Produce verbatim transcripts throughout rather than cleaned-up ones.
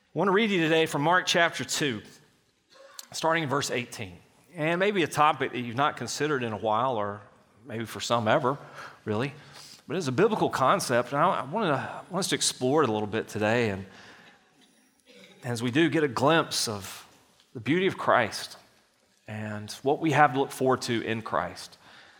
I want to read you today from Mark chapter two, starting in verse eighteen. And maybe a topic that you've not considered in a while, or maybe for some ever, really. But it's a biblical concept, and I wanted to, I want us to explore it a little bit today. And as we do, get a glimpse of the beauty of Christ and what we have to look forward to in Christ.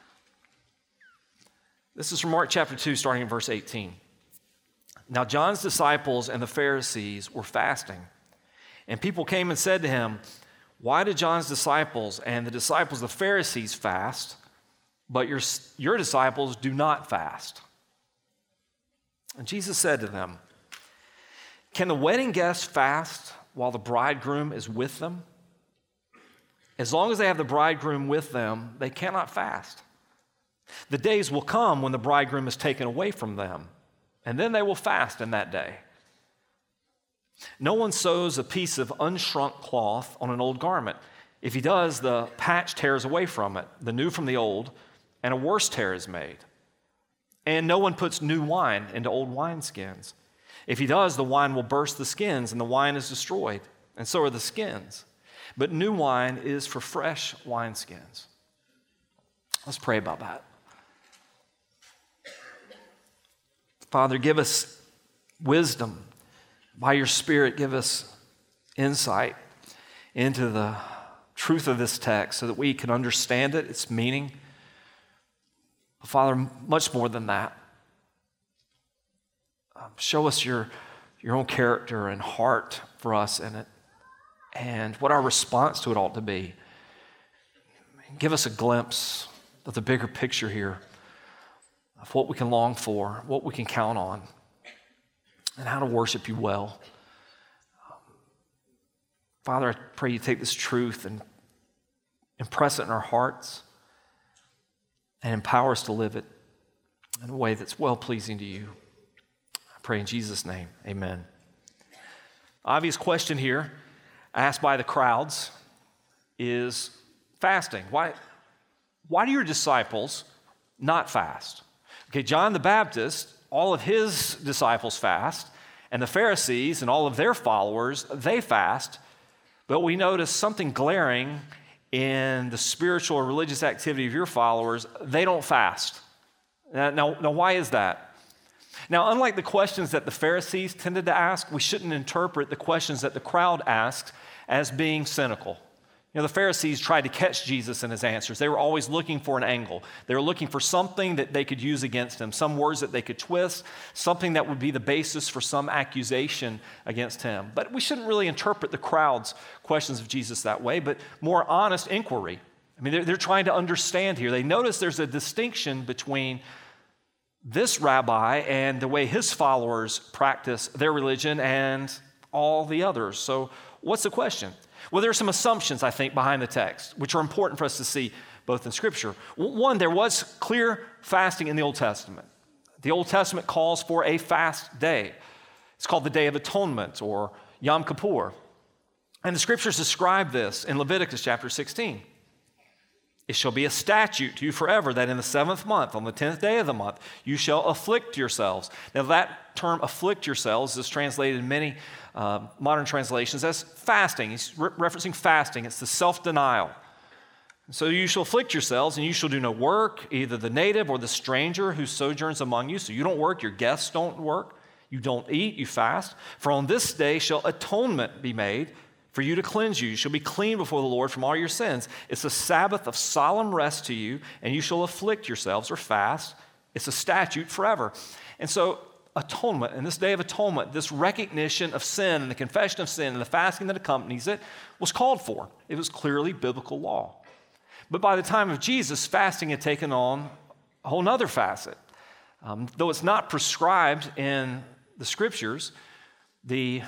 This is from Mark chapter two, starting in verse eighteen. Now John's disciples and the Pharisees were fasting, and people came and said to him, "Why did John's disciples and the disciples of the Pharisees fast, but your, your disciples do not fast?" And Jesus said to them, "Can the wedding guests fast while the bridegroom is with them? As long as they have the bridegroom with them, they cannot fast. The days will come when the bridegroom is taken away from them, and then they will fast in that day. No one sews a piece of unshrunk cloth on an old garment. If he does, the patch tears away from it, the new from the old, and a worse tear is made. And no one puts new wine into old wineskins. If he does, the wine will burst the skins, and the wine is destroyed, and so are the skins. But new wine is for fresh wineskins." Let's pray about that. Father, give us wisdom. By your Spirit, give us insight into the truth of this text so that we can understand it, its meaning. But Father, much more than that, um, show us your, your own character and heart for us in it and what our response to it ought to be. Give us a glimpse of the bigger picture here of what we can long for, what we can count on, and how to worship you well. Father, I pray you take this truth and impress it in our hearts and empower us to live it in a way that's well-pleasing to you. I pray in Jesus' name, amen. Obvious question here, asked by the crowds, is fasting. Why, why do your disciples not fast? Okay, John the Baptist, all of his disciples fast, and the Pharisees and all of their followers, they fast, but we notice something glaring in the spiritual or religious activity of your followers. They don't fast. Now, now, now why is that? Now, unlike the questions that the Pharisees tended to ask, we shouldn't interpret the questions that the crowd asked as being cynical. You know, the Pharisees tried to catch Jesus in his answers. They were always looking for an angle. They were looking for something that they could use against him, some words that they could twist, something that would be the basis for some accusation against him. But we shouldn't really interpret the crowd's questions of Jesus that way, but more honest inquiry. I mean, they're, they're trying to understand here. They notice there's a distinction between this rabbi and the way his followers practice their religion and all the others. So what's the question? Well, there are some assumptions, I think, behind the text, which are important for us to see both in Scripture. One, there was clear fasting in the Old Testament. The Old Testament calls for a fast day. It's called the Day of Atonement, or Yom Kippur. And the Scriptures describe this in Leviticus chapter sixteen. "It shall be a statute to you forever that in the seventh month, on the tenth day of the month, you shall afflict yourselves." Now that term afflict yourselves is translated in many uh, modern translations as fasting. He's re- referencing fasting. It's the self-denial. "So you shall afflict yourselves, and you shall do no work, either the native or the stranger who sojourns among you." So you don't work, your guests don't work, you don't eat, you fast. "For on this day shall atonement be made for you to cleanse you. You shall be clean before the Lord from all your sins. It's a Sabbath of solemn rest to you, and you shall afflict yourselves," or fast. It's a statute forever. And so atonement, and this Day of Atonement, this recognition of sin and the confession of sin and the fasting that accompanies it was called for. It was clearly biblical law. But by the time of Jesus, fasting had taken on a whole other facet. Um, though it's not prescribed in the Scriptures, the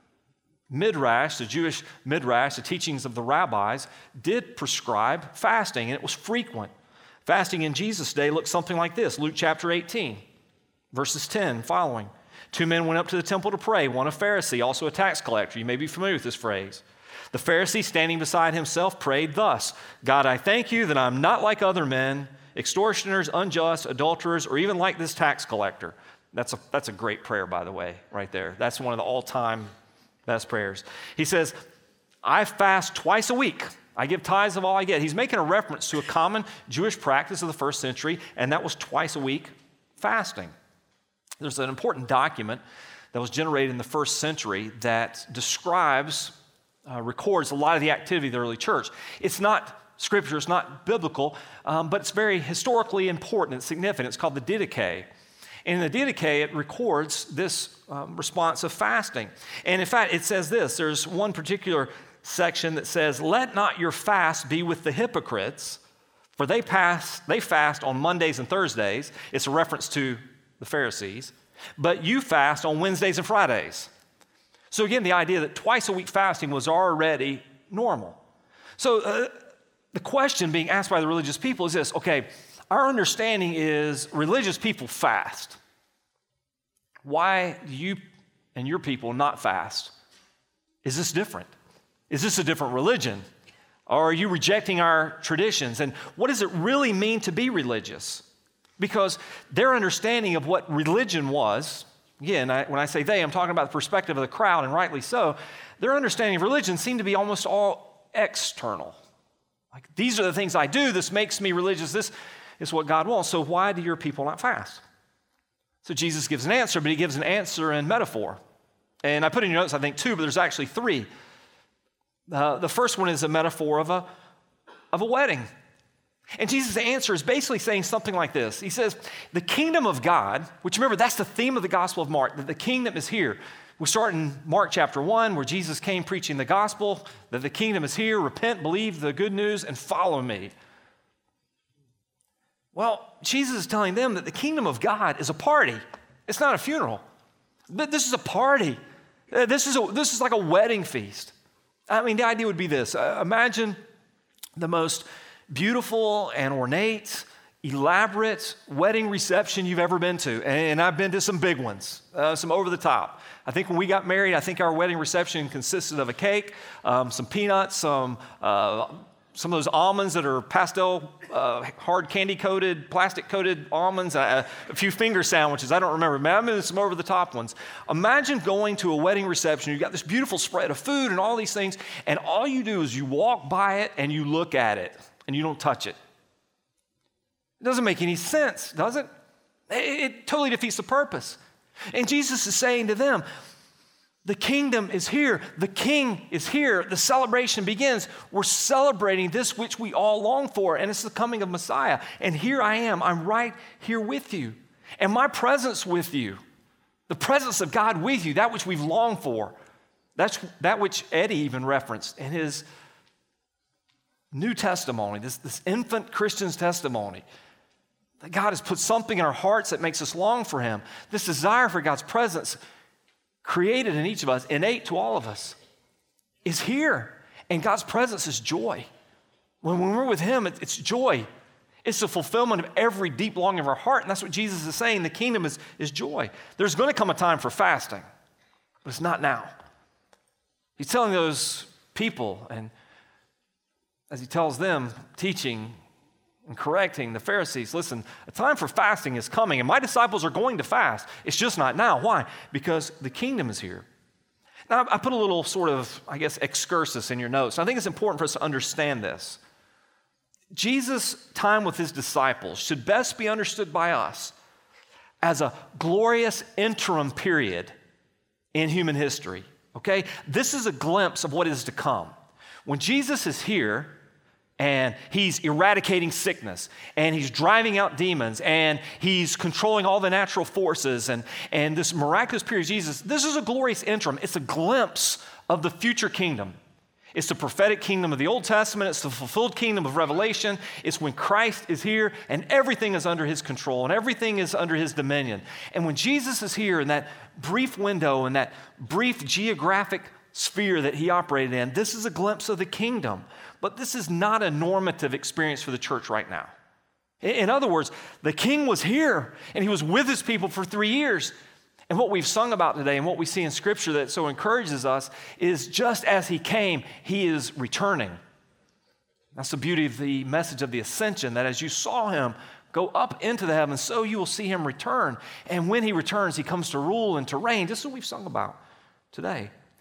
Midrash, the Jewish Midrash, the teachings of the rabbis, did prescribe fasting, and it was frequent. Fasting in Jesus' day looked something like this. Luke chapter eighteen, verses ten following. "Two men went up to the temple to pray, one a Pharisee, also a tax collector." You may be familiar with this phrase. "The Pharisee, standing beside himself, prayed thus: 'God, I thank you that I'm not like other men, extortioners, unjust, adulterers, or even like this tax collector.'" That's a, that's a great prayer, by the way, right there. That's one of the all-time Best prayers. He says, I fast twice a week. I give tithes of all I get. He's making a reference to a common Jewish practice of the first century, and that was twice a week fasting. There's an important document that was generated in the first century that describes, uh, records a lot of the activity of the early church. It's not scripture, it's not biblical, um, but it's very historically important, it's significant. It's called the Didache. And in the Didache, it records this um, response of fasting. And in fact, it says this. There's one particular section that says, let not your fast be with the hypocrites, for they, pass, they fast on Mondays and Thursdays. It's a reference to the Pharisees. But you fast on Wednesdays and Fridays. So again, the idea that twice a week fasting was already normal. So uh, the question being asked by the religious people is this, okay, our understanding is religious people fast. Why do you and your people not fast? Is this different? Is this a different religion? Or are you rejecting our traditions? And what does it really mean to be religious? Because their understanding of what religion was, again, I, when I say they, I'm talking about the perspective of the crowd, and rightly so, their understanding of religion seemed to be almost all external. Like, these are the things I do, this makes me religious, this is what God wants, so why do your people not fast? So Jesus gives an answer, but he gives an answer in metaphor. And I put in your notes, I think, two, but there's actually three. Uh, the first one is a metaphor of a, of a wedding. And Jesus' answer is basically saying something like this. He says, the kingdom of God, which remember, that's the theme of the Gospel of Mark, that the kingdom is here. We start in Mark chapter one, where Jesus came preaching the gospel, that the kingdom is here, repent, believe the good news, and follow me. Well, Jesus is telling them that the kingdom of God is a party. It's not a funeral. This is a party. This is, a, this is like a wedding feast. I mean, the idea would be this. Uh, imagine the most beautiful and ornate, elaborate wedding reception you've ever been to. And I've been to some big ones, uh, some over the top. I think when we got married, I think our wedding reception consisted of a cake, um, some peanuts, some uh, some of those almonds that are pastel, uh, hard candy-coated, plastic-coated almonds, uh, a few finger sandwiches. I don't remember, but I've been to some over-the-top ones. Imagine going to a wedding reception. You've got this beautiful spread of food and all these things, and all you do is you walk by it and you look at it, and you don't touch it. It doesn't make any sense, does it? It, it totally defeats the purpose. And Jesus is saying to them, the kingdom is here. The king is here. The celebration begins. We're celebrating this which we all long for, and it's the coming of Messiah. And here I am. I'm right here with you. And my presence with you, the presence of God with you, that which we've longed for, that's that which Eddie even referenced in his new testimony, this, this infant Christian's testimony, that God has put something in our hearts that makes us long for him. This desire for God's presence, created in each of us, innate to all of us, is here. And God's presence is joy. When, when we're with him, it, it's joy. It's the fulfillment of every deep longing of our heart. And that's what Jesus is saying. The kingdom is, is joy. There's going to come a time for fasting, but it's not now. He's telling those people, and as he tells them, teaching and correcting the Pharisees, listen, a time for fasting is coming, and my disciples are going to fast. It's just not now. Why? Because the kingdom is here. Now, I put a little sort of, I guess, excursus in your notes. I think it's important for us to understand this. Jesus' time with his disciples should best be understood by us as a glorious interim period in human history, okay? This is a glimpse of what is to come. When Jesus is here, and he's eradicating sickness, and he's driving out demons, and he's controlling all the natural forces, and, and this miraculous period of Jesus, this is a glorious interim. It's a glimpse of the future kingdom. It's the prophetic kingdom of the Old Testament. It's the fulfilled kingdom of Revelation. It's when Christ is here, and everything is under his control, and everything is under his dominion. And when Jesus is here in that brief window, in that brief geographic sphere that he operated in, this is a glimpse of the kingdom. But this is not a normative experience for the church right now. In other words, the king was here, and he was with his people for three years. And what we've sung about today and what we see in Scripture that so encourages us is just as he came, he is returning. That's the beauty of the message of the ascension, that as you saw him go up into the heavens, so you will see him return. And when he returns, he comes to rule and to reign. This is what we've sung about today.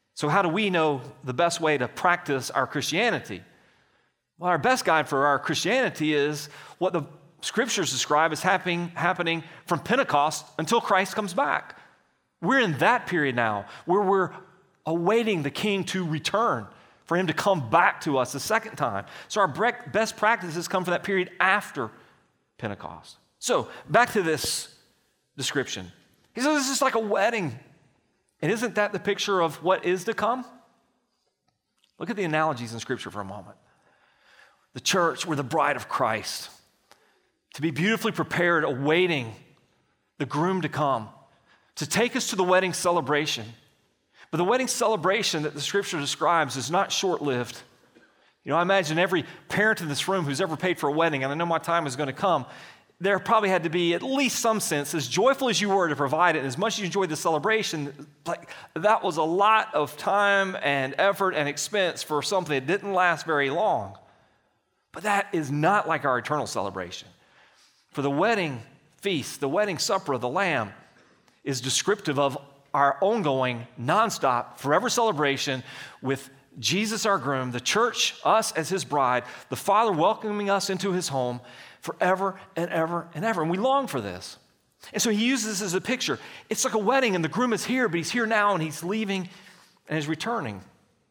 So how do we know the best way to practice our Christianity? Well, our best guide for our Christianity is what the Scriptures describe as happening, happening from Pentecost until Christ comes back. We're in that period now where we're awaiting the King to return, for him to come back to us a second time. So our best practices come from that period after Pentecost. So back to this description. He says this is like a wedding. And isn't that the picture of what is to come? Look at the analogies in Scripture for a moment. The church, we're the bride of Christ, to be beautifully prepared, awaiting the groom to come, to take us to the wedding celebration. But the wedding celebration that the Scripture describes is not short-lived. You know, I imagine every parent in this room who's ever paid for a wedding, and I know my time is going to come, there probably had to be at least some sense, as joyful as you were to provide it, and as much as you enjoyed the celebration, like that was a lot of time and effort and expense for something that didn't last very long. But that is not like our eternal celebration. For the wedding feast, the wedding supper of the Lamb is descriptive of our ongoing, nonstop, forever celebration with Jesus our groom, the church, us as his bride, the Father welcoming us into his home forever and ever and ever. And we long for this. And so he uses this as a picture. It's like a wedding, and the groom is here, but he's here now, and he's leaving, and he's returning.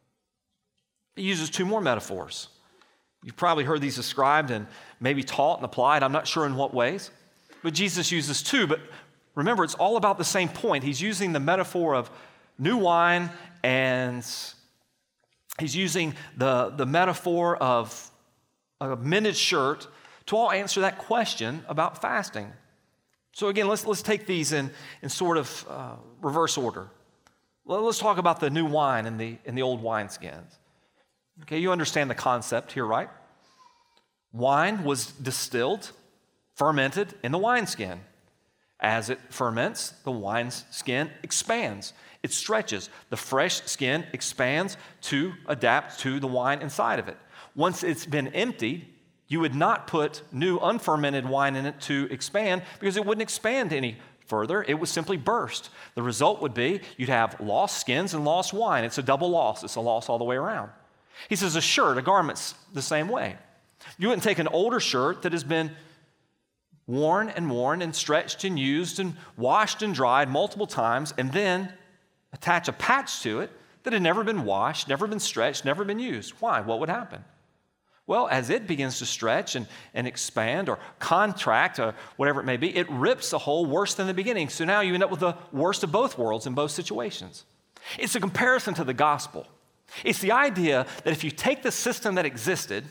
He uses two more metaphors. You've probably heard these described and maybe taught and applied. I'm not sure in what ways. But Jesus uses two. But remember, it's all about the same point. He's using the metaphor of new wine, and he's using the, the metaphor of a mended shirt to all answer that question about fasting. So again, let's, let's take these in, in sort of uh, reverse order. Well, let's talk about the new wine and the, and the old wineskins. Okay, you understand the concept here, right? Wine was distilled, fermented in the wineskin. As it ferments, the wineskin expands. It stretches. The fresh skin expands to adapt to the wine inside of it. Once it's been emptied, you would not put new unfermented wine in it to expand because it wouldn't expand any further. It would simply burst. The result would be you'd have lost skins and lost wine. It's a double loss. It's a loss all the way around. He says a shirt, a garment's the same way. You wouldn't take an older shirt that has been worn and worn and stretched and used and washed and dried multiple times and then attach a patch to it that had never been washed, never been stretched, never been used. Why? What would happen? Well, as it begins to stretch and, and expand or contract or whatever it may be, it rips the hole worse than the beginning. So now you end up with the worst of both worlds in both situations. It's a comparison to the gospel. It's the idea that if you take the system that existed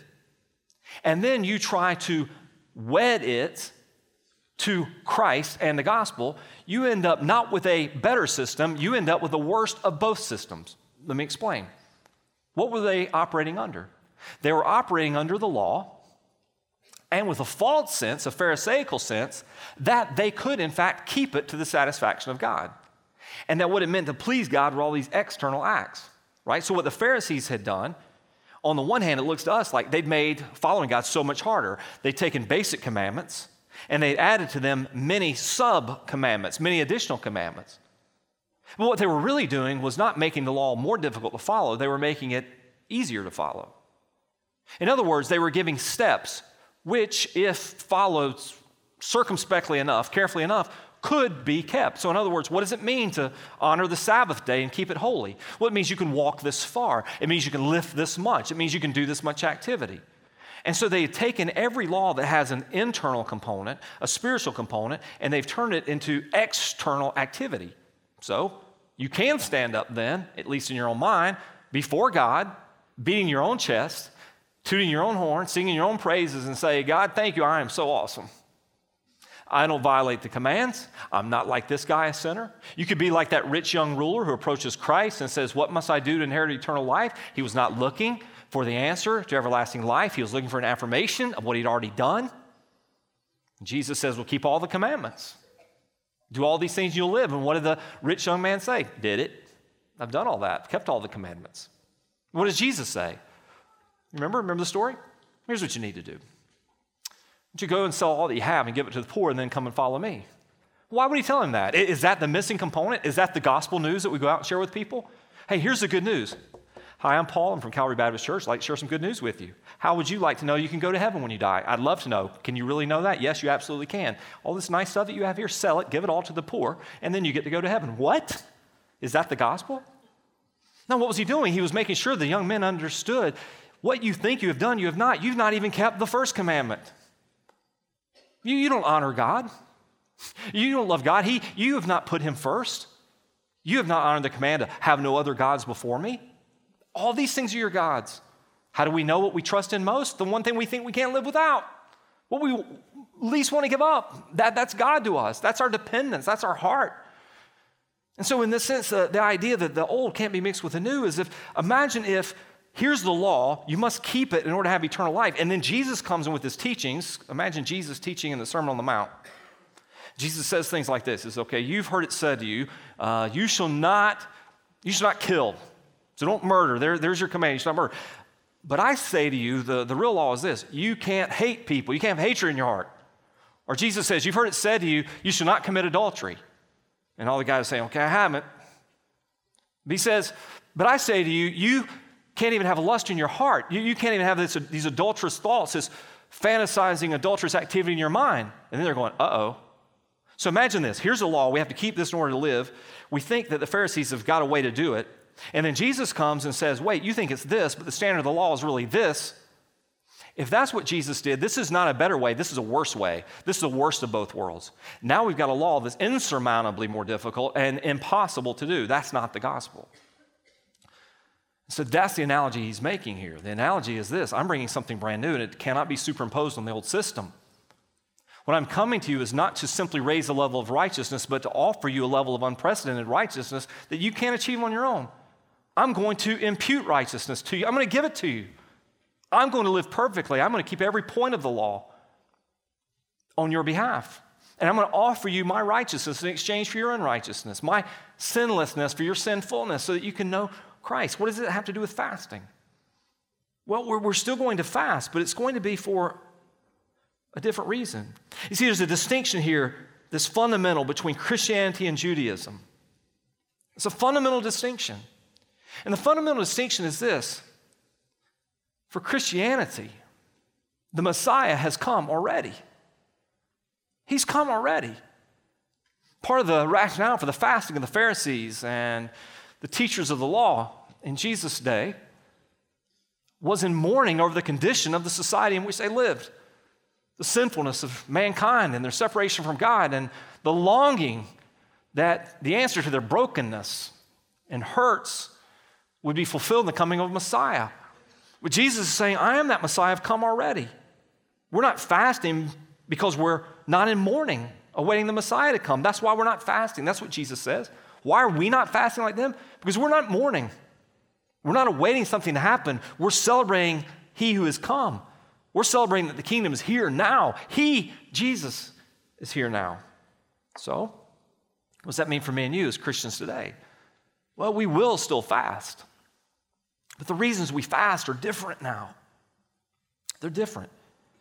and then you try to wed it to Christ and the gospel, you end up not with a better system, you end up with the worst of both systems. Let me explain. What were they operating under? They were operating under the law and with a false sense, a Pharisaical sense, that they could in fact keep it to the satisfaction of God. And that what it meant to please God were all these external acts, right? So what the Pharisees had done, on the one hand, it looks to us like they'd made following God so much harder. They'd taken basic commandments and they'd added to them many sub-commandments, many additional commandments. But what they were really doing was not making the law more difficult to follow. They were making it easier to follow. In other words, they were giving steps which, if followed circumspectly enough, carefully enough, could be kept. So in other words, what does it mean to honor the Sabbath day and keep it holy? Well, it means you can walk this far. It means you can lift this much. It means you can do this much activity. And so they had taken every law that has an internal component, a spiritual component, and they've turned it into external activity. So you can stand up then, at least in your own mind, before God, beating your own chest, tooting your own horn, singing your own praises, and say, God, thank you, I am so awesome. I don't violate the commands. I'm not like this guy, a sinner. You could be like that rich young ruler who approaches Christ and says, what must I do to inherit eternal life? He was not looking for the answer to everlasting life. He was looking for an affirmation of what he'd already done. Jesus says, well, keep all the commandments. Do all these things, you'll live. And what did the rich young man say? Did it. I've done all that. Kept all the commandments. What does Jesus say? Remember? Remember the story? Here's what you need to do. You go and sell all that you have and give it to the poor and then come and follow me. Why would he tell him that? Is that the missing component? Is that the gospel news that we go out and share with people? Hey, here's the good news. Hi, I'm Paul. I'm from Calvary Baptist Church. I'd like to share some good news with you. How would you like to know you can go to heaven when you die? I'd love to know. Can you really know that? Yes, you absolutely can. All this nice stuff that you have here, sell it, give it all to the poor, and then you get to go to heaven. What? Is that the gospel? No, what was he doing? He was making sure the young men understood what you think you have done, you have not. You've not even kept the first commandment. You, you don't honor God. You don't love God. He, you have not put him first. You have not honored the command to have no other gods before me. All these things are your gods. How do we know what we trust in most? The one thing we think we can't live without. What we least want to give up. That, that's God to us. That's our dependence. That's our heart. And so in this sense, uh, the idea that the old can't be mixed with the new is if, imagine if here's the law, you must keep it in order to have eternal life. And then Jesus comes in with his teachings. Imagine Jesus teaching in the Sermon on the Mount. Jesus says things like this. It's okay, you've heard it said to you, uh, you shall not, you shall not kill. So don't murder. There, there's your command. You shall not murder. But I say to you, the, the real law is this. You can't hate people. You can't have hatred in your heart. Or Jesus says, you've heard it said to you, you shall not commit adultery. And all the guys say, okay, I haven't. But he says, but I say to you, you can't even have a lust in your heart. You, you can't even have this, these adulterous thoughts, this fantasizing adulterous activity in your mind. And then they're going, uh-oh. So imagine this. Here's a law. We have to keep this in order to live. We think that the Pharisees have got a way to do it. And then Jesus comes and says, wait, you think it's this, but the standard of the law is really this. If that's what Jesus did, this is not a better way. This is a worse way. This is the worst of both worlds. Now we've got a law that's insurmountably more difficult and impossible to do. That's not the gospel. So that's the analogy he's making here. The analogy is this. I'm bringing something brand new, and it cannot be superimposed on the old system. What I'm coming to you is not to simply raise the level of righteousness, but to offer you a level of unprecedented righteousness that you can't achieve on your own. I'm going to impute righteousness to you. I'm going to give it to you. I'm going to live perfectly. I'm going to keep every point of the law on your behalf. And I'm going to offer you my righteousness in exchange for your unrighteousness, my sinlessness for your sinfulness, so that you can know Christ. What does it have to do with fasting? Well, we're, we're still going to fast, but it's going to be for a different reason. You see, there's a distinction here that's fundamental between Christianity and Judaism. It's a fundamental distinction. And the fundamental distinction is this. For Christianity, the Messiah has come already. He's come already. Part of the rationale for the fasting of the Pharisees and the teachers of the law in Jesus' day was in mourning over the condition of the society in which they lived, the sinfulness of mankind and their separation from God, and the longing that the answer to their brokenness and hurts would be fulfilled in the coming of Messiah. But Jesus is saying, I am that Messiah. I've come already. We're not fasting because we're not in mourning, awaiting the Messiah to come. That's why we're not fasting. That's what Jesus says. Why are we not fasting like them? Because we're not mourning. We're not awaiting something to happen. We're celebrating He who has come. We're celebrating that the kingdom is here now. He, Jesus, is here now. So, what does that mean for me and you as Christians today? Well, we will still fast. But the reasons we fast are different now. They're different.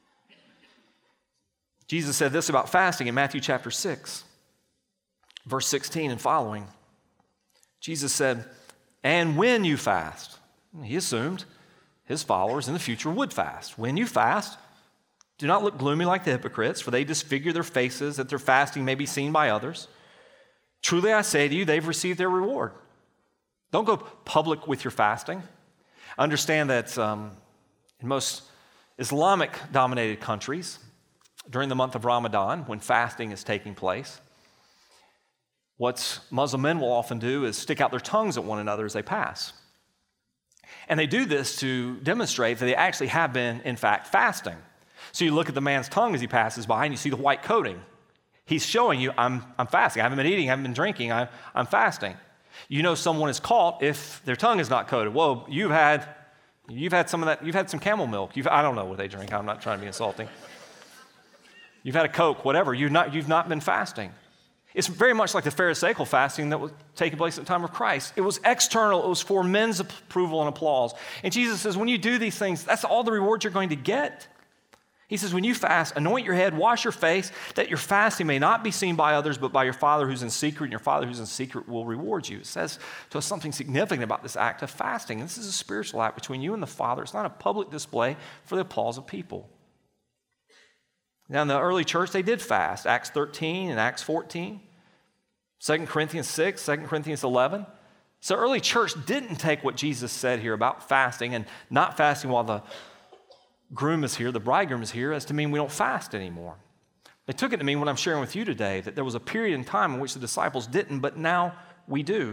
Jesus said this about fasting in Matthew chapter six, verse sixteen and following. Jesus said, and when you fast, he assumed his followers in the future would fast. When you fast, do not look gloomy like the hypocrites, for they disfigure their faces that their fasting may be seen by others. Truly I say to you, they've received their reward. Don't go public with your fasting. Understand that um, in most Islamic-dominated countries, during the month of Ramadan, when fasting is taking place, what Muslim men will often do is stick out their tongues at one another as they pass. And they do this to demonstrate that they actually have been, in fact, fasting. So you look at the man's tongue as he passes by, and you see the white coating. He's showing you, I'm, I'm fasting. I haven't been eating, I haven't been drinking, I, I'm fasting. You know someone is caught if their tongue is not coated. Whoa, you've had, you've had some of that, you've had some camel milk. You've, I don't know what they drink. I'm not trying to be insulting. You've had a Coke, whatever. You've not, you've not been fasting. It's very much like the Pharisaical fasting that was taking place at the time of Christ. It was external. It was for men's approval and applause. And Jesus says, when you do these things, that's all the reward you're going to get. He says, when you fast, anoint your head, wash your face, that your fasting may not be seen by others, but by your Father who's in secret, and your Father who's in secret will reward you. It says to us something significant about this act of fasting. This is a spiritual act between you and the Father. It's not a public display for the applause of people. Now, in the early church, they did fast. Acts thirteen and Acts fourteen, Second Corinthians six, Second Corinthians eleven. So early church didn't take what Jesus said here about fasting and not fasting while the groom is here, the bridegroom is here, as to mean we don't fast anymore. They took it to mean what I'm sharing with you today, that there was a period in time in which the disciples didn't, but now we do.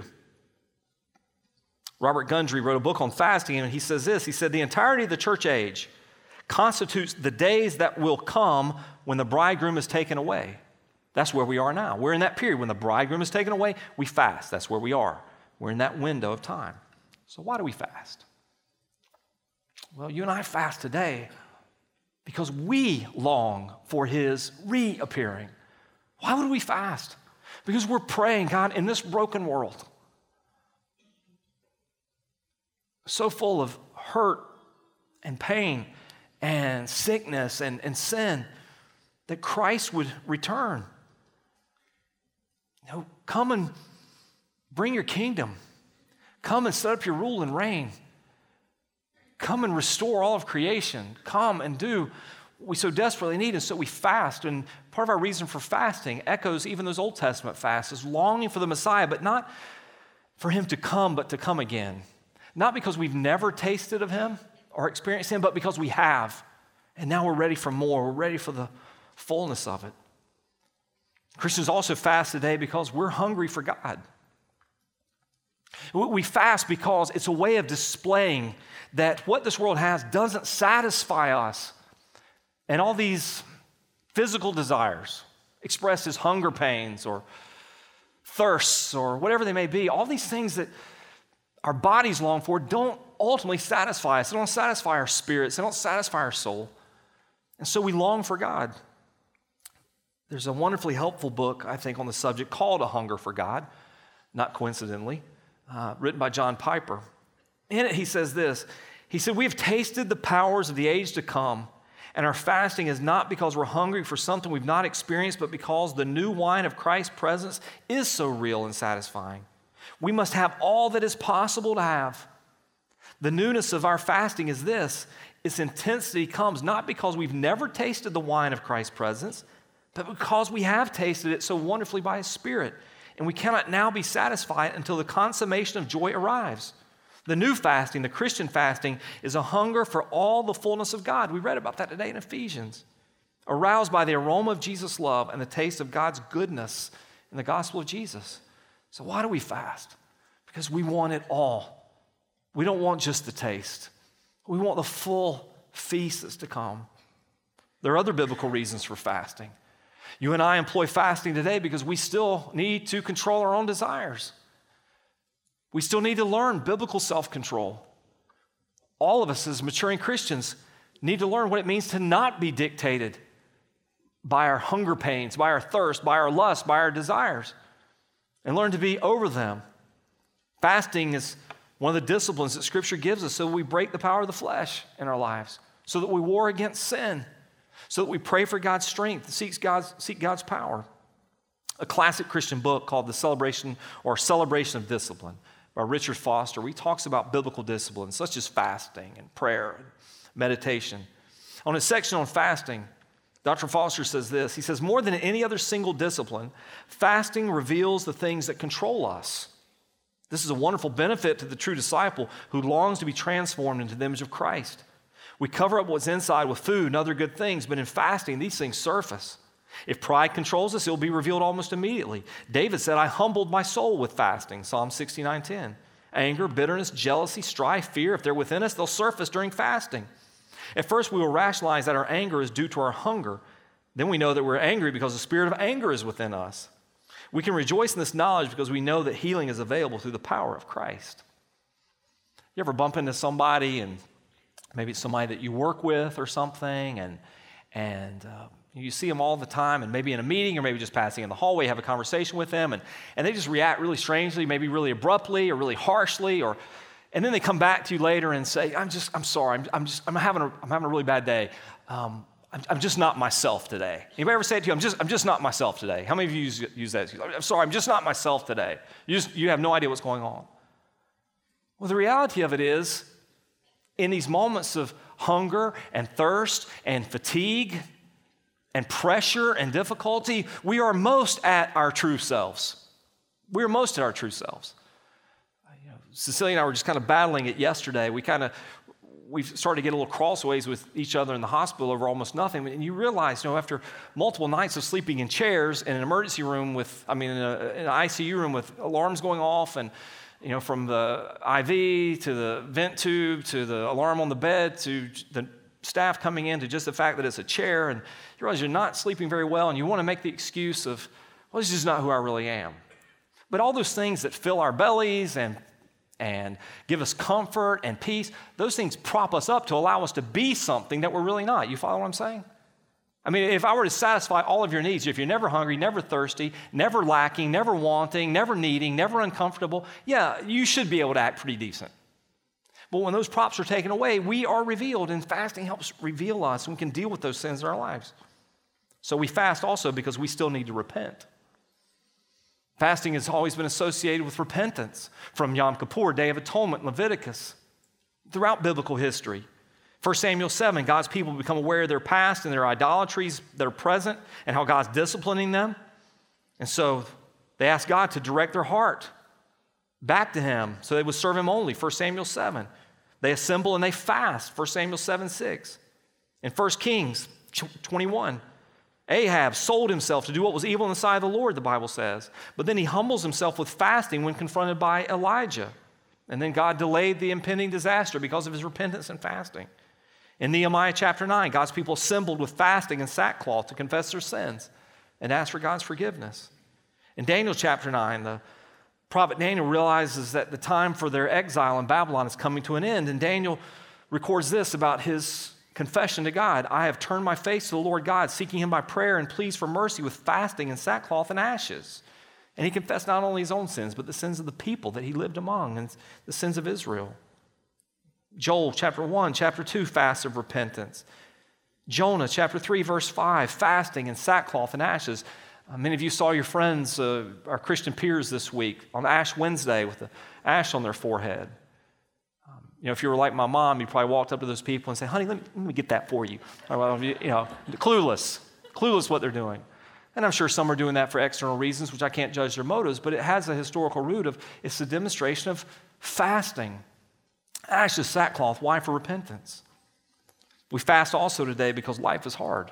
Robert Gundry wrote a book on fasting, and he says this. He said, the entirety of the church age constitutes the days that will come when the bridegroom is taken away. That's where we are now. We're in that period. When the bridegroom is taken away, we fast. That's where we are. We're in that window of time. So why do we fast? Well, you and I fast today because we long for his reappearing. Why would we fast? Because we're praying, God, in this broken world, so full of hurt and pain and sickness and, and sin, that Christ would return. You know, come and bring your kingdom. Come and set up your rule and reign. Come and restore all of creation. Come and do what we so desperately need. And so we fast. And part of our reason for fasting echoes even those Old Testament fasts, is longing for the Messiah, but not for him to come, but to come again. Not because we've never tasted of him or experienced him, but because we have. And now we're ready for more. We're ready for the fullness of it. Christians also fast today because we're hungry for God. We fast because it's a way of displaying that what this world has doesn't satisfy us. And all these physical desires, expressed as hunger pains or thirsts or whatever they may be, all these things that our bodies long for don't ultimately satisfy us. They don't satisfy our spirits. They don't satisfy our soul. And so we long for God. There's a wonderfully helpful book, I think, on the subject called A Hunger for God, not coincidentally, uh, written by John Piper. In it, he says this. He said, we have tasted the powers of the age to come, and our fasting is not because we're hungry for something we've not experienced, but because the new wine of Christ's presence is so real and satisfying. We must have all that is possible to have. The newness of our fasting is this. Its intensity comes not because we've never tasted the wine of Christ's presence, but because we have tasted it so wonderfully by His Spirit. And we cannot now be satisfied until the consummation of joy arrives. The new fasting, the Christian fasting, is a hunger for all the fullness of God. We read about that today in Ephesians. Aroused by the aroma of Jesus' love and the taste of God's goodness in the gospel of Jesus. So why do we fast? Because we want it all. We don't want just the taste. We want the full feast that's to come. There are other biblical reasons for fasting. You and I employ fasting today because we still need to control our own desires. We still need to learn biblical self-control. All of us as maturing Christians need to learn what it means to not be dictated by our hunger pains, by our thirst, by our lust, by our desires, and learn to be over them. Fasting is one of the disciplines that Scripture gives us so that we break the power of the flesh in our lives, so that we war against sin, so that we pray for God's strength, seek God's, seek God's power. A classic Christian book called The Celebration or Celebration of Discipline by Richard Foster, where he talks about biblical disciplines such as fasting and prayer and meditation. On a section on fasting, Doctor Foster says this. He says, more than any other single discipline, fasting reveals the things that control us. This is a wonderful benefit to the true disciple who longs to be transformed into the image of Christ. We cover up what's inside with food and other good things, but in fasting, these things surface. If pride controls us, it will be revealed almost immediately. David said, I humbled my soul with fasting, Psalm sixty-nine ten. Anger, bitterness, jealousy, strife, fear, if they're within us, they'll surface during fasting. At first, we will rationalize that our anger is due to our hunger. Then we know that we're angry because the spirit of anger is within us. We can rejoice in this knowledge because we know that healing is available through the power of Christ. You ever bump into somebody, and maybe it's somebody that you work with or something, and, and uh, you see them all the time, and maybe in a meeting or maybe just passing in the hallway, have a conversation with them, and, and they just react really strangely, maybe really abruptly or really harshly, or and then they come back to you later and say, I'm just, I'm sorry, I'm, I'm just, I'm having a, I'm having a really bad day. Um, I'm, I'm just not myself today. Anybody ever say it to you? I'm just, I'm just not myself today. How many of you use, use that? I'm sorry, I'm just not myself today. You, just, you have no idea what's going on. Well, the reality of it is, in these moments of hunger and thirst and fatigue and pressure and difficulty, we are most at our true selves. We are most at our true selves. You know, Cecilia and I were just kind of battling it yesterday. We kind of, we've started to get a little crossways with each other in the hospital over almost nothing. And you realize, you know, after multiple nights of sleeping in chairs in an emergency room with, I mean, in, a, in an I C U room with alarms going off and, you know, from the I V to the vent tube to the alarm on the bed to the staff coming in to just the fact that it's a chair, and you realize you're not sleeping very well and you want to make the excuse of, well, this is not who I really am. But all those things that fill our bellies and, and give us comfort and peace, those things prop us up to allow us to be something that we're really not. You follow what I'm saying? I mean, if I were to satisfy all of your needs, if you're never hungry, never thirsty, never lacking, never wanting, never needing, never uncomfortable, yeah, you should be able to act pretty decent. But when those props are taken away, we are revealed, and fasting helps reveal us, and we can deal with those sins in our lives. So we fast also because we still need to repent. Fasting has always been associated with repentance, from Yom Kippur, Day of Atonement, Leviticus, throughout biblical history. First Samuel seven, God's people become aware of their past and their idolatries that are present and how God's disciplining them. And so they ask God to direct their heart back to him so they would serve him only, First Samuel seven. They assemble and they fast, First Samuel seven six. In First Kings twenty-one, Ahab sold himself to do what was evil in the sight of the Lord, the Bible says. But then he humbles himself with fasting when confronted by Elijah. And then God delayed the impending disaster because of his repentance and fasting. In Nehemiah chapter nine, God's people assembled with fasting and sackcloth to confess their sins and ask for God's forgiveness. In Daniel chapter nine, the prophet Daniel realizes that the time for their exile in Babylon is coming to an end, and Daniel records this about his confession to God: I have turned my face to the Lord God, seeking him by prayer and pleas for mercy with fasting and sackcloth and ashes. And he confessed not only his own sins, but the sins of the people that he lived among and the sins of Israel. Joel chapter one, chapter two, fast of repentance. Jonah chapter three, verse five, fasting and sackcloth and ashes. Uh, many of you saw your friends, uh, our Christian peers this week on Ash Wednesday with the ash on their forehead. Um, you know, if you were like my mom, you probably walked up to those people and say, honey, let me, let me get that for you. Or, well, you know, clueless, clueless what they're doing. And I'm sure some are doing that for external reasons, which I can't judge their motives, but it has a historical root of, it's a demonstration of fasting. Ashes, sackcloth, why? For repentance. We fast also today because life is hard.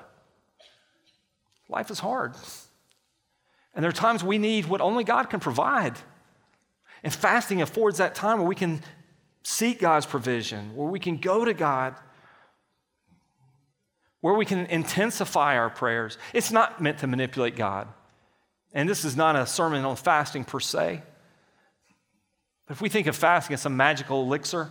Life is hard. And there are times we need what only God can provide. And fasting affords that time where we can seek God's provision, where we can go to God, where we can intensify our prayers. It's not meant to manipulate God. And this is not a sermon on fasting per se. But if we think of fasting as some magical elixir,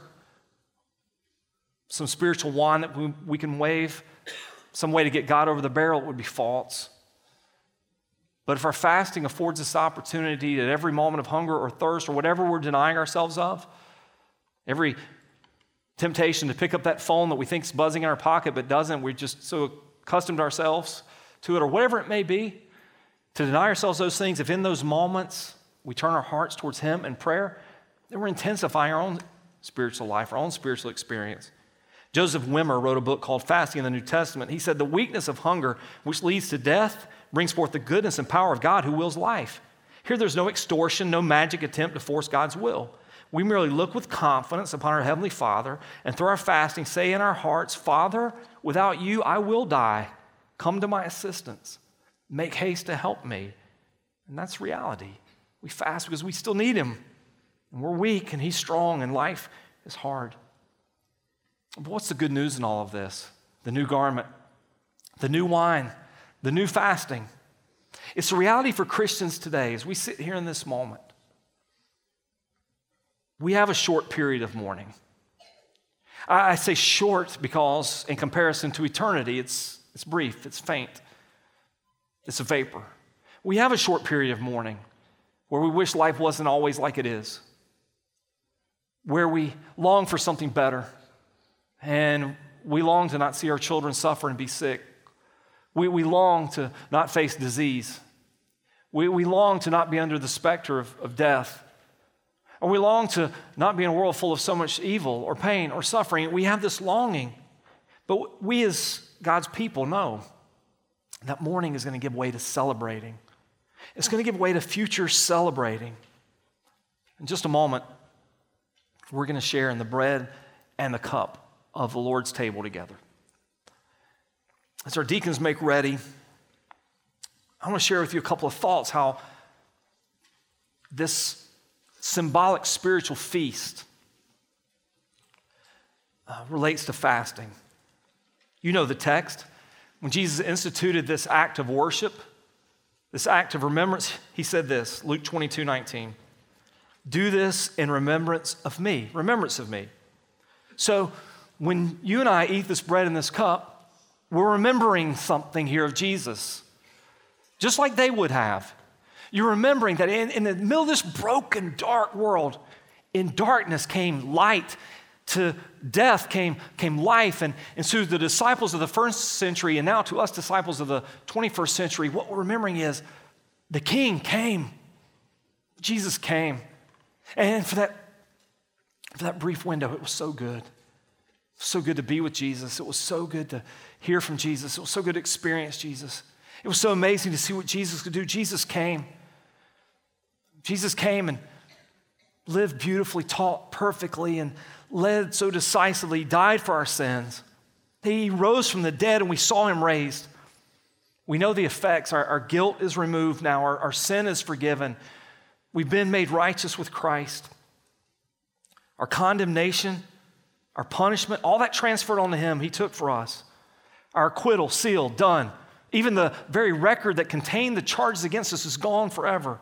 some spiritual wand that we, we can wave, some way to get God over the barrel, it would be false. But if our fasting affords us opportunity at every moment of hunger or thirst or whatever we're denying ourselves of, every temptation to pick up that phone that we think is buzzing in our pocket but doesn't, we're just so accustomed ourselves to it, or whatever it may be, to deny ourselves those things, if in those moments we turn our hearts towards Him in prayer, then we're intensifying our own spiritual life, our own spiritual experience. Joseph Wimmer wrote a book called Fasting in the New Testament. He said, the weakness of hunger, which leads to death, brings forth the goodness and power of God who wills life. Here there's no extortion, no magic attempt to force God's will. We merely look with confidence upon our Heavenly Father and through our fasting say in our hearts, Father, without you I will die. Come to my assistance. Make haste to help me. And that's reality. We fast because we still need Him. And we're weak and He's strong and life is hard. But what's the good news in all of this? The new garment, the new wine, the new fasting. It's a reality for Christians today as we sit here in this moment. We have a short period of mourning. I say short because in comparison to eternity, it's, it's brief, it's faint, it's a vapor. We have a short period of mourning where we wish life wasn't always like it is, where we long for something better, and we long to not see our children suffer and be sick We, we long to not face disease. We, we long to not be under the specter of, of death. Or we long to not be in a world full of so much evil or pain or suffering. We have this longing. But we as God's people know that mourning is going to give way to celebrating. It's going to give way to future celebrating. In just a moment, we're going to share in the bread and the cup of the Lord's table together. As our deacons make ready, I want to share with you a couple of thoughts how this symbolic spiritual feast uh, relates to fasting. You know the text. When Jesus instituted this act of worship, this act of remembrance, he said this, Luke twenty-two nineteen. Do this in remembrance of me, remembrance of me. So when you and I eat this bread and this cup, we're remembering something here of Jesus, just like they would have. You're remembering that in, in the middle of this broken, dark world, in darkness came light, to death came, came life. And, and so the disciples of the first century, and now to us disciples of the twenty-first century, what we're remembering is the King came. Jesus came. And for that, for that brief window, it was so good. So good to be with Jesus. It was so good to hear from Jesus. It was so good to experience Jesus. It was so amazing to see what Jesus could do. Jesus came. Jesus came and lived beautifully, taught perfectly, and led so decisively, died for our sins. He rose from the dead and we saw him raised. We know the effects. Our, our guilt is removed now. Our, our sin is forgiven. We've been made righteous with Christ. Our condemnation, our punishment, all that transferred onto him, he took for us. Our acquittal, sealed, done. Even the very record that contained the charges against us is gone forever.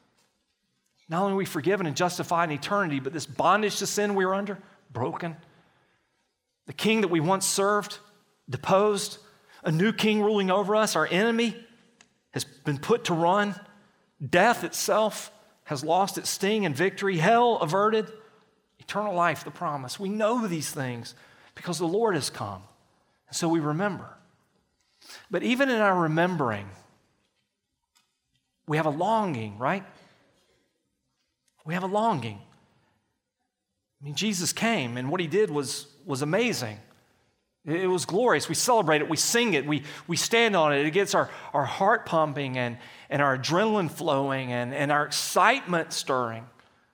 Not only are we forgiven and justified in eternity, but this bondage to sin we were under, broken. The king that we once served, deposed. A new king ruling over us, our enemy, has been put to run. Death itself has lost its sting and victory. Hell averted. Eternal life, the promise. We know these things because the Lord has come. And so we remember. But even in our remembering, we have a longing, right? We have a longing. I mean, Jesus came, and what he did was, was amazing. It was glorious. We celebrate it. We sing it. We, we stand on it. It gets our, our heart pumping and, and our adrenaline flowing and, and our excitement stirring.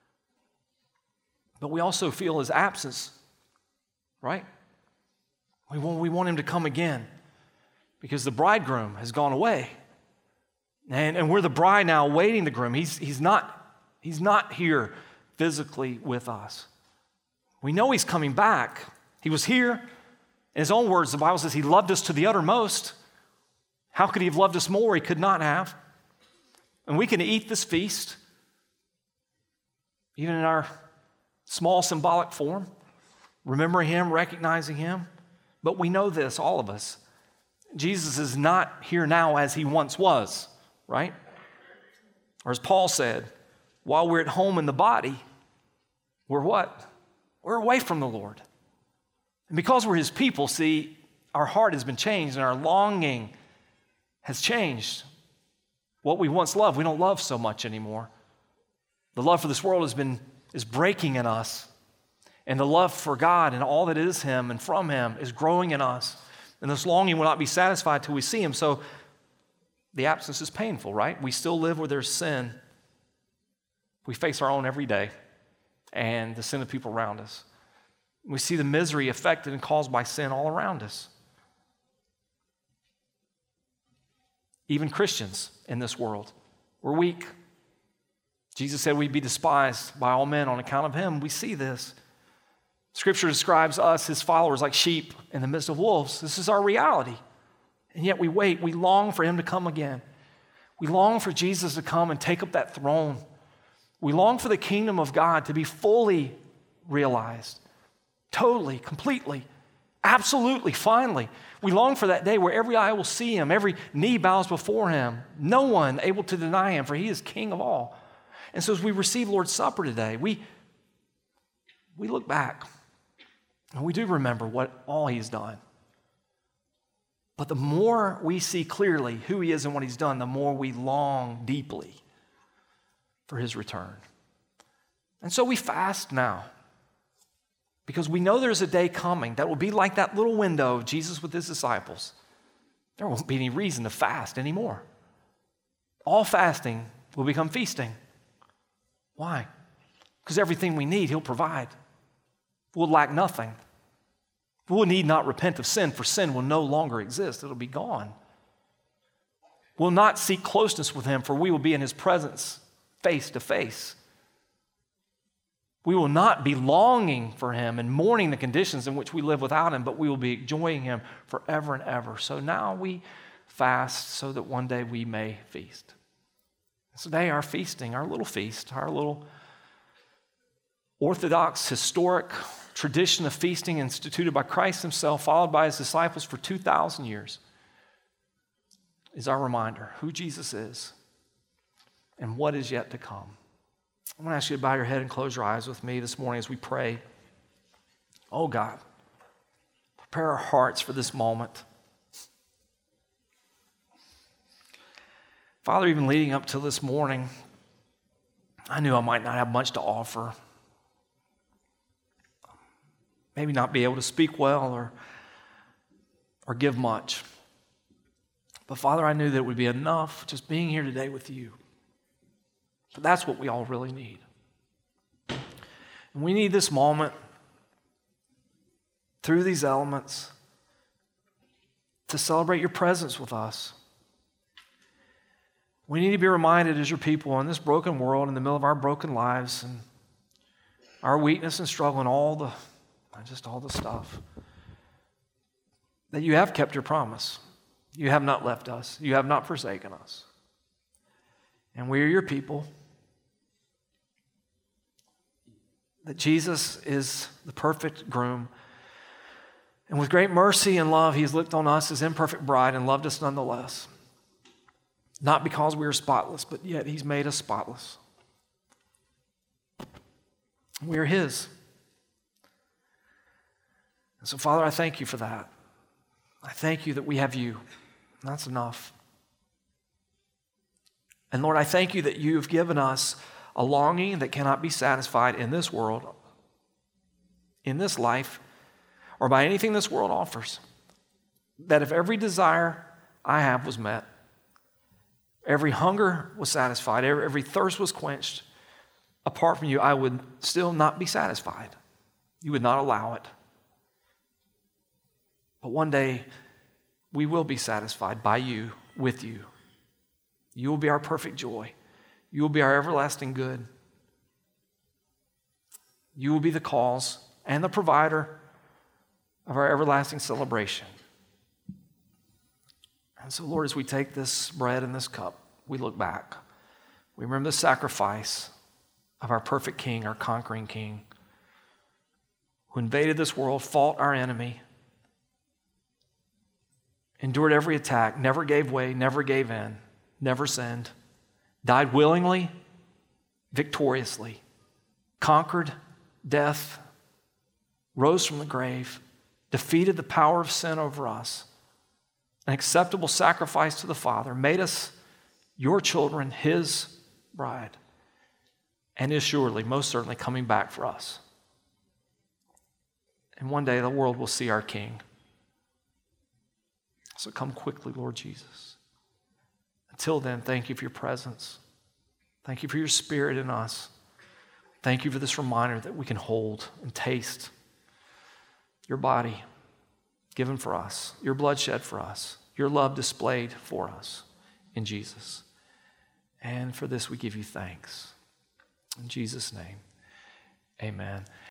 But we also feel his absence, right? We want, we want him to come again because the bridegroom has gone away. And, and we're the bride now awaiting the groom. He's, he's, not, he's not here physically with us. We know he's coming back. He was here. In his own words, the Bible says he loved us to the uttermost. How could he have loved us more? He could not have. And we can eat this feast, even in our small symbolic form, remembering him, recognizing him. But we know this, all of us. Jesus is not here now as he once was, right? Or as Paul said, while we're at home in the body, we're what? We're away from the Lord. And because we're his people, see, our heart has been changed and our longing has changed. What we once loved, we don't love so much anymore. The love for this world has been is breaking in us. And the love for God and all that is him and from him is growing in us. And this longing will not be satisfied till we see him. So the absence is painful, right? We still live where there's sin. We face our own every day and the sin of people around us. We see the misery affected and caused by sin all around us. Even Christians in this world, we're weak. Jesus said we'd be despised by all men on account of him. We see this. Scripture describes us, his followers, like sheep in the midst of wolves. This is our reality. And yet we wait. We long for him to come again. We long for Jesus to come and take up that throne. We long for the kingdom of God to be fully realized. Totally, completely, absolutely, finally. We long for that day where every eye will see him, every knee bows before him, no one able to deny him, for he is King of all. And so as we receive Lord's Supper today, we, we look back and we do remember what all he's done. But the more we see clearly who he is and what he's done, the more we long deeply for his return. And so we fast now because we know there's a day coming that will be like that little window of Jesus with his disciples. There won't be any reason to fast anymore. All fasting will become feasting. Why? Because everything we need, he'll provide. We'll lack nothing. We'll need not repent of sin, for sin will no longer exist. It'll be gone. We'll not seek closeness with him, for we will be in his presence face to face. We will not be longing for him and mourning the conditions in which we live without him, but we will be enjoying him forever and ever. So now we fast so that one day we may feast. Today, our feasting, our little feast, our little Orthodox, historic tradition of feasting instituted by Christ himself, followed by his disciples for two thousand years, is our reminder who Jesus is and what is yet to come. I'm going to ask you to bow your head and close your eyes with me this morning as we pray. Oh God, prepare our hearts for this moment. Father, even leading up to this morning, I knew I might not have much to offer. Maybe not be able to speak well or, or give much. But Father, I knew that it would be enough just being here today with you. But that's what we all really need. And we need this moment through these elements to celebrate your presence with us. We need to be reminded as your people in this broken world, in the middle of our broken lives and our weakness and struggle and all the just all the stuff, that you have kept your promise. You have not left us. You have not forsaken us. And we are your people. That Jesus is the perfect groom. And with great mercy and love, he's looked on us as imperfect bride and loved us nonetheless. Not because we are spotless, but yet he's made us spotless. We are his. And so, Father, I thank you for that. I thank you that we have you. That's enough. And Lord, I thank you that you have given us a longing that cannot be satisfied in this world, in this life, or by anything this world offers. That if every desire I have was met, every hunger was satisfied, every, every thirst was quenched, apart from you, I would still not be satisfied. You would not allow it. But one day, we will be satisfied by you, with you. You will be our perfect joy. You will be our everlasting good. You will be the cause and the provider of our everlasting celebration. And so, Lord, as we take this bread and this cup, we look back. We remember the sacrifice of our perfect King, our conquering King, who invaded this world, fought our enemy, endured every attack, never gave way, never gave in, never sinned, died willingly, victoriously, conquered death, rose from the grave, defeated the power of sin over us, an acceptable sacrifice to the Father, made us your children, his bride, and is surely, most certainly, coming back for us. And one day the world will see our King. So come quickly, Lord Jesus. Until then, thank you for your presence. Thank you for your Spirit in us. Thank you for this reminder that we can hold and taste your body given for us, your blood shed for us, your love displayed for us in Jesus. And for this we give you thanks. In Jesus' name, amen.